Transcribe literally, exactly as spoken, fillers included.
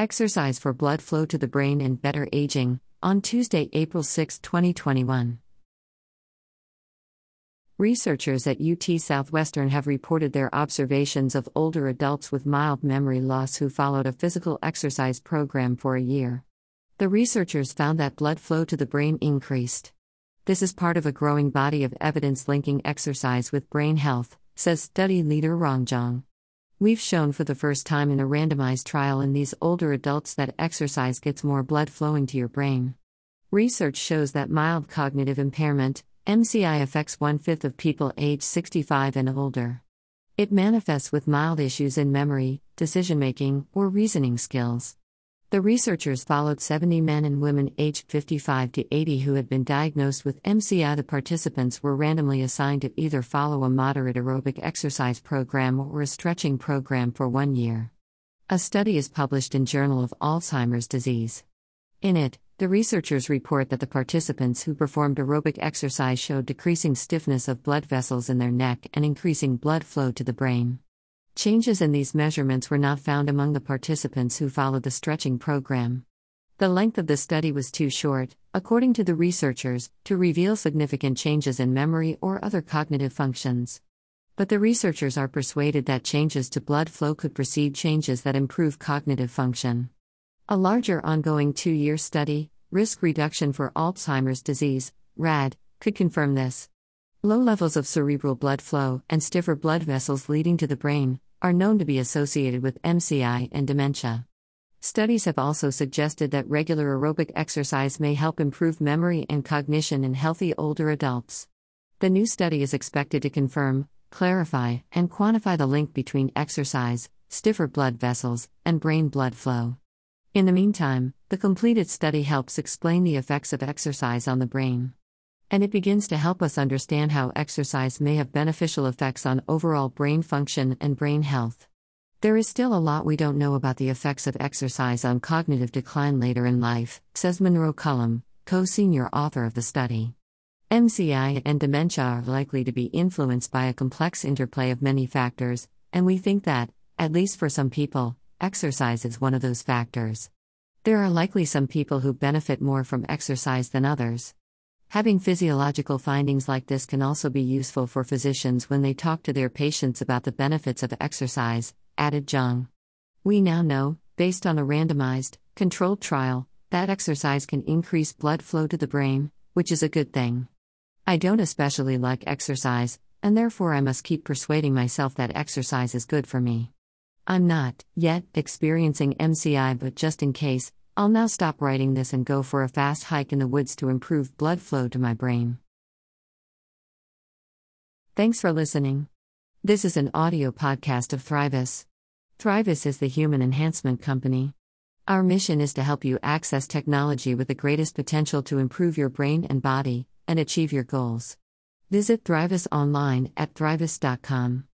Exercise for blood flow to the brain and better aging, on Tuesday, April sixth, twenty twenty-one. Researchers at U T Southwestern have reported their observations of older adults with mild memory loss who followed a physical exercise program for a year. The researchers found that blood flow to the brain increased. This is part of a growing body of evidence linking exercise with brain health, says study leader Rong Zhang. We've shown for the first time in a randomized trial in these older adults that exercise gets more blood flowing to your brain. Research shows that mild cognitive impairment, M C I, affects one-fifth of people aged sixty-five and older. It manifests with mild issues in memory, decision-making, or reasoning skills. The researchers followed seventy men and women aged fifty-five to eighty who had been diagnosed with M C I. The participants were randomly assigned to either follow a moderate aerobic exercise program or a stretching program for one year. A study is published in Journal of Alzheimer's Disease. In it, the researchers report that the participants who performed aerobic exercise showed decreasing stiffness of blood vessels in their neck and increasing blood flow to the brain. Changes in these measurements were not found among the participants who followed the stretching program. The length of the study was too short, according to the researchers, to reveal significant changes in memory or other cognitive functions. But the researchers are persuaded that changes to blood flow could precede changes that improve cognitive function. A larger ongoing two-year study, Risk Reduction for Alzheimer's Disease, R A D, could confirm this. Low levels of cerebral blood flow and stiffer blood vessels leading to the brain are known to be associated with M C I and dementia. Studies have also suggested that regular aerobic exercise may help improve memory and cognition in healthy older adults. The new study is expected to confirm, clarify, and quantify the link between exercise, stiffer blood vessels, and brain blood flow. In the meantime, the completed study helps explain the effects of exercise on the brain. And it begins to help us understand how exercise may have beneficial effects on overall brain function and brain health. There is still a lot we don't know about the effects of exercise on cognitive decline later in life, says Monroe Cullum, co-senior author of the study. M C I and dementia are likely to be influenced by a complex interplay of many factors, and we think that, at least for some people, exercise is one of those factors. There are likely some people who benefit more from exercise than others. Having physiological findings like this can also be useful for physicians when they talk to their patients about the benefits of exercise, added Zhang. We now know, based on a randomized, controlled trial, that exercise can increase blood flow to the brain, which is a good thing. I don't especially like exercise, and therefore I must keep persuading myself that exercise is good for me. I'm not, yet, experiencing M C I, but just in case, I'll now stop writing this and go for a fast hike in the woods to improve blood flow to my brain. Thanks for listening. This is an audio podcast of Thrivis. Thrivis is the human enhancement company. Our mission is to help you access technology with the greatest potential to improve your brain and body, and achieve your goals. Visit Thrivis online at thrivis dot com.